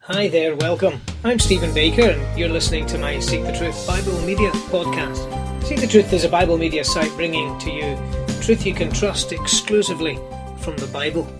Hi there, welcome. I'm Stephen Baker and you're listening to my Seek the Truth Bible Media podcast. Seek the Truth is a Bible media site bringing to you truth you can trust exclusively from the Bible.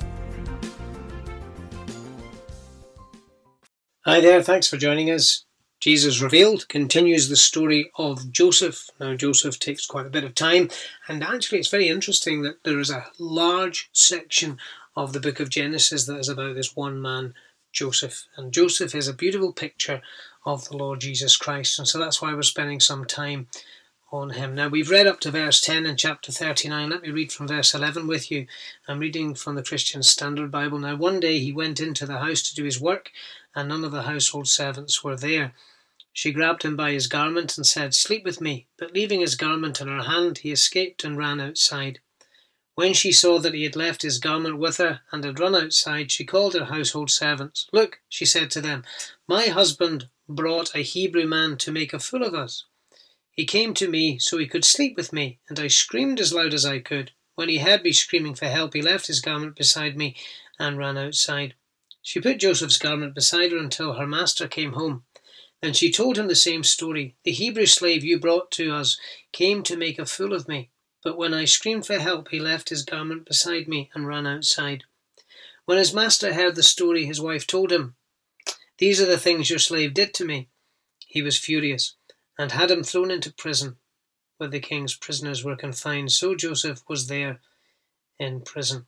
Hi there, thanks for joining us. Jesus Revealed continues the story of Joseph. Now Joseph takes quite a bit of time, and actually it's very interesting that there is a large section of the book of Genesis that is about this one man, Joseph. And Joseph is a beautiful picture of the Lord Jesus Christ, and so that's why we're spending some time on him. Now we've read up to verse 10 in chapter 39. Let me read from verse 11 with you. I'm reading from the Christian Standard Bible. Now one day he went into the house to do his work, and none of the household servants were there. She grabbed him by his garment and said, "Sleep with me." But leaving his garment in her hand, he escaped and ran outside. When she saw that he had left his garment with her and had run outside, she called her household servants. "Look," she said to them, "my husband brought a Hebrew man to make a fool of us. He came to me so he could sleep with me, and I screamed as loud as I could. When he heard me screaming for help, he left his garment beside me and ran outside." She put Joseph's garment beside her until her master came home. Then she told him the same story. "The Hebrew slave you brought to us came to make a fool of me. But when I screamed for help, he left his garment beside me and ran outside." When his master heard the story, his wife told him, "These are the things your slave did to me." He was furious and had him thrown into prison, where the king's prisoners were confined. So Joseph was there in prison.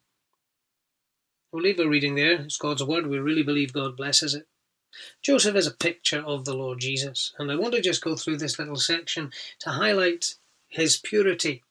We'll leave our reading there. It's God's word. We really believe God blesses it. Joseph is a picture of the Lord Jesus, and I want to just go through this little section to highlight his purity.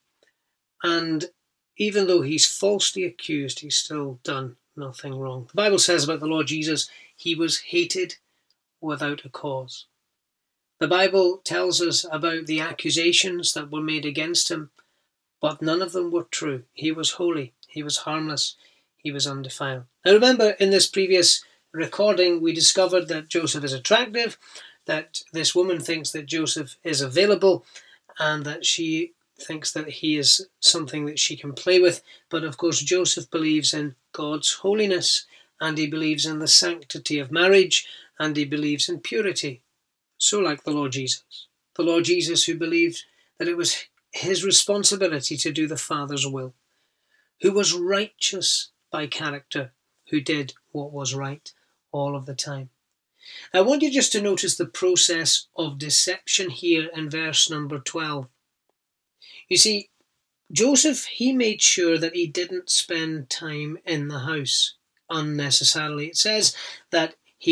And even though he's falsely accused, he's still done nothing wrong. The Bible says about the Lord Jesus, he was hated without a cause. The Bible tells us about the accusations that were made against him, but none of them were true. He was holy, he was harmless, he was undefiled. Now remember, in this previous recording, we discovered that Joseph is attractive, that this woman thinks that Joseph is available, and that she thinks that he is something that she can play with. But of course Joseph believes in God's holiness, and he believes in the sanctity of marriage, and he believes in purity. So like the Lord Jesus who believed that it was his responsibility to do the Father's will, who was righteous by character, who did what was right all of the time. I want you just to notice the process of deception here in verse number 12. You see, Joseph, he made sure that he didn't spend time in the house unnecessarily. It says that he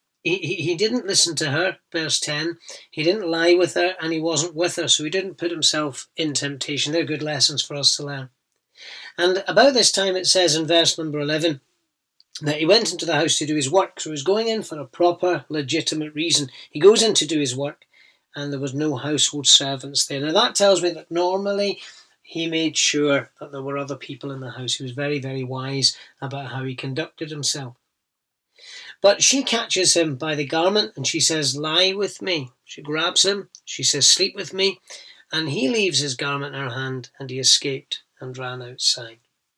didn't listen to her, verse 10. He didn't lie with her, and he wasn't with her, so he didn't put himself in temptation. They're good lessons for us to learn. And about this time it says in verse number 11 that he went into the house to do his work. So he was going in for a proper, legitimate reason. He goes in to do his work, and there was no household servants there. Now that tells me that normally he made sure that there were other people in the house. He was very, very wise about how he conducted himself. But she catches him by the garment and she says, "Lie with me." She grabs him, she says, "Sleep with me." And he leaves his garment in her hand, and he escaped and ran outside.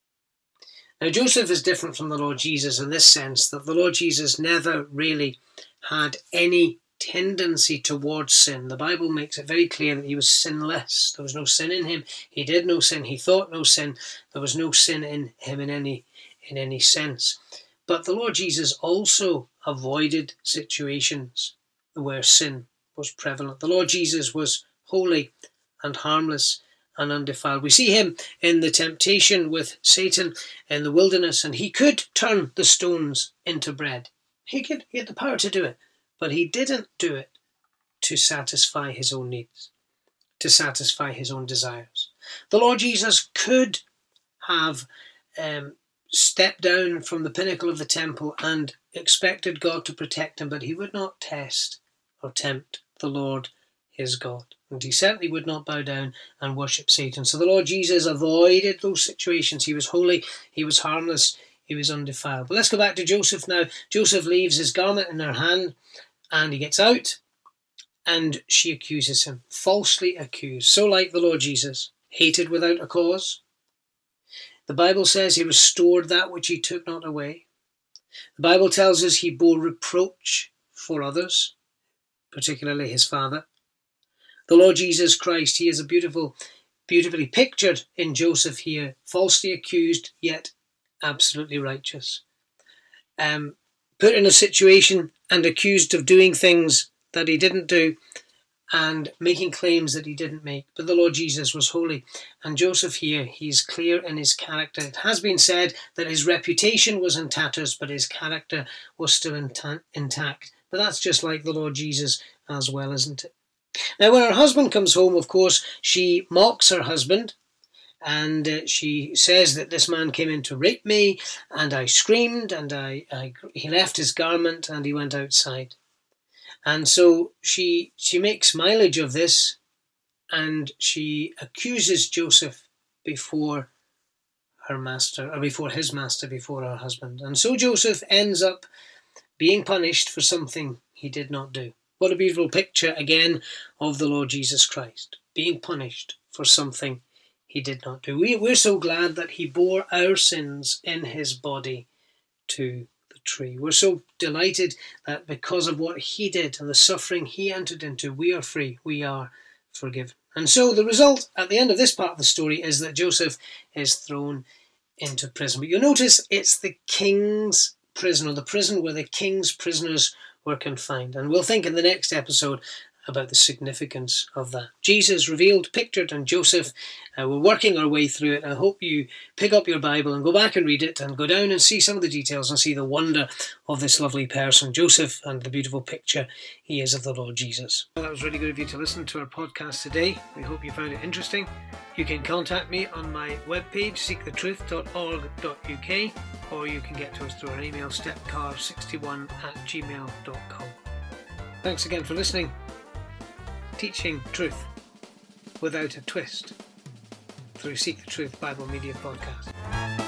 Now Joseph is different from the Lord Jesus in this sense, that the Lord Jesus never really had any tendency towards sin. The Bible makes it very clear that he was sinless. There was no sin in him. He did no sin. He thought no sin. There was no sin in him in any sense. But the Lord Jesus also avoided situations where sin was prevalent. The Lord Jesus was holy and harmless and undefiled. We see him in the temptation with Satan in the wilderness, and he could turn the stones into bread. He had the power to do it. But he didn't do it to satisfy his own needs, to satisfy his own desires. The Lord Jesus could have stepped down from the pinnacle of the temple and expected God to protect him, but he would not test or tempt the Lord his God. And he certainly would not bow down and worship Satan. So the Lord Jesus avoided those situations. He was holy, he was harmless, he was undefiled. But let's go back to Joseph now. Joseph leaves his garment in her hand, and he gets out, and she accuses him, falsely accused. So like the Lord Jesus, hated without a cause. The Bible says he restored that which he took not away. The Bible tells us he bore reproach for others, particularly his father. The Lord Jesus Christ, he is beautifully pictured in Joseph here, falsely accused, yet absolutely righteous. Put in a situation and accused of doing things that he didn't do and making claims that he didn't make. But the Lord Jesus was holy. And Joseph here, he's clear in his character. It has been said that his reputation was in tatters, but his character was still intact. But that's just like the Lord Jesus as well, isn't it? Now, when her husband comes home, of course, she mocks her husband. And she says that this man came in to rape me, and I screamed, and he left his garment, and he went outside. And so she makes mileage of this, and she accuses Joseph before her master, before her husband. And so Joseph ends up being punished for something he did not do. What a beautiful picture, again, of the Lord Jesus Christ, being punished for something he did not do. We're so glad that he bore our sins in his body to the tree. We're so delighted that because of what he did and the suffering he entered into, we are free, we are forgiven. And so the result at the end of this part of the story is that Joseph is thrown into prison. But you'll notice it's the king's prison, or the prison where the king's prisoners were confined. And we'll think in the next episode about the significance of that. Jesus revealed, pictured, and Joseph. We're working our way through it. I hope you pick up your Bible and go back and read it and go down and see some of the details and see the wonder of this lovely person, Joseph, and the beautiful picture he is of the Lord Jesus. Well, that was really good of you to listen to our podcast today. We hope you found it interesting. You can contact me on my webpage, seekthetruth.org.uk, or you can get to us through our email, stepcar61@gmail.com. Thanks again for listening. Teaching truth without a twist through Seek the Truth Bible Media Podcast.